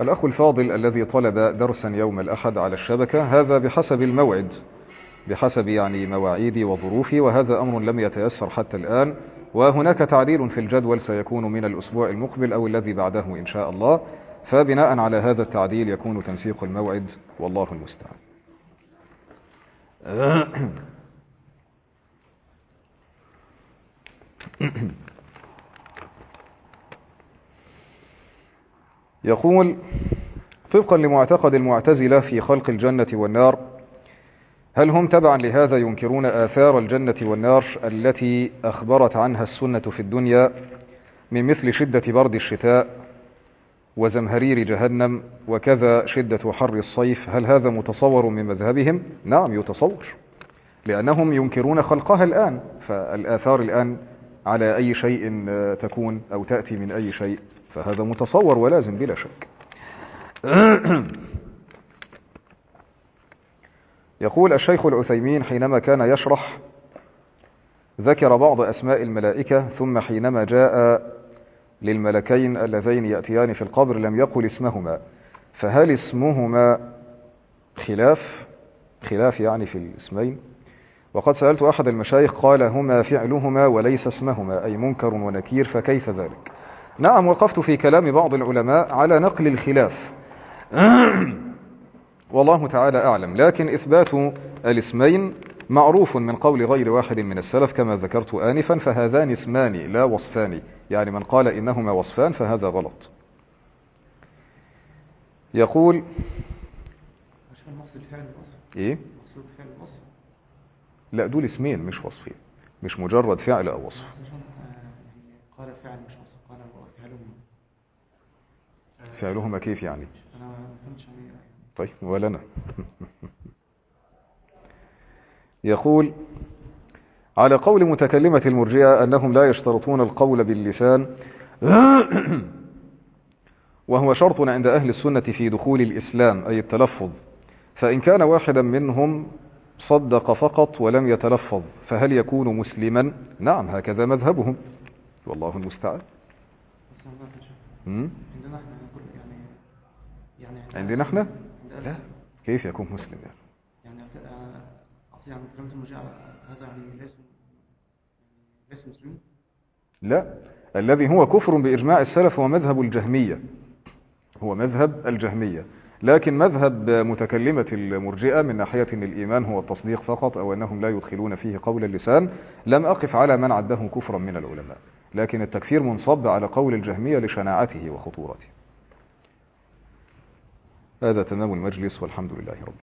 الأخ الفاضل الذي طلب درسا يوم الأحد على الشبكة، هذا بحسب الموعد، بحسب يعني مواعيدي وظروفي، وهذا أمر لم يتيسر حتى الآن، وهناك تعديل في الجدول سيكون من الأسبوع المقبل أو الذي بعده إن شاء الله، فبناء على هذا التعديل يكون تنسيق الموعد، والله المستعان. يقول: طبقا لمعتقد المعتزلة في خلق الجنة والنار، هل هم تبعا لهذا ينكرون آثار الجنة والنار التي أخبرت عنها السنة في الدنيا من مثل شدة برد الشتاء وزمهرير جهنم وكذا شدة حر الصيف؟ هل هذا متصور من مذهبهم؟ نعم يتصور، لأنهم ينكرون خلقها الآن، فالآثار الآن على أي شيء تكون أو تأتي من أي شيء، فهذا متصور ولازم بلا شك. يقول الشيخ العثيمين حينما كان يشرح ذكر بعض أسماء الملائكة، ثم حينما جاء للملكين اللذين يأتيان في القبر لم يقل اسمهما، فهل اسمهما خلاف يعني في الاسمين؟ وقد سألت أحد المشايخ قال هما فعلهما وليس اسمهما، أي منكر ونكير، فكيف ذلك؟ نعم، وقفت في كلام بعض العلماء على نقل الخلاف والله تعالى أعلم، لكن إثبات الاسمين معروف من قول غير واحد من السلف كما ذكرت آنفا، فهذان اسمان لا وصفان، يعني من قال إنهما وصفان فهذا غلط. يقول إيه؟ لا، دول اسمين مش وصفين، مش مجرد فعل أو وصف. قال فعل مش وصف، قال فعلهما. فعلهما كيف يعني؟ أنا ما فهمتش يعني. طيب ولنا. يقول على قول متكلمة المرجئة أنهم لا يشترطون القول باللسان وهو شرط عند أهل السنة في دخول الإسلام، أي التلفظ، فإن كان واحدا منهم صدق فقط ولم يتلفظ فهل يكون مسلما؟ نعم، هكذا مذهبهم، والله المستعان. عندنا احنا لا، كيف يكون مسلم يعني كلمة المرجئة هذا يعني ليس مسلم؟ لا، الذي هو كفر بإجماع السلف هو مذهب الجهمية، هو مذهب الجهمية، لكن مذهب متكلمة المرجئة من ناحية أن الإيمان هو التصديق فقط أو أنهم لا يدخلون فيه قول اللسان، لم أقف على من عده كفرا من العلماء، لكن التكفير منصب على قول الجهمية لشناعته وخطورته. هذا تمام المجلس، والحمد لله رب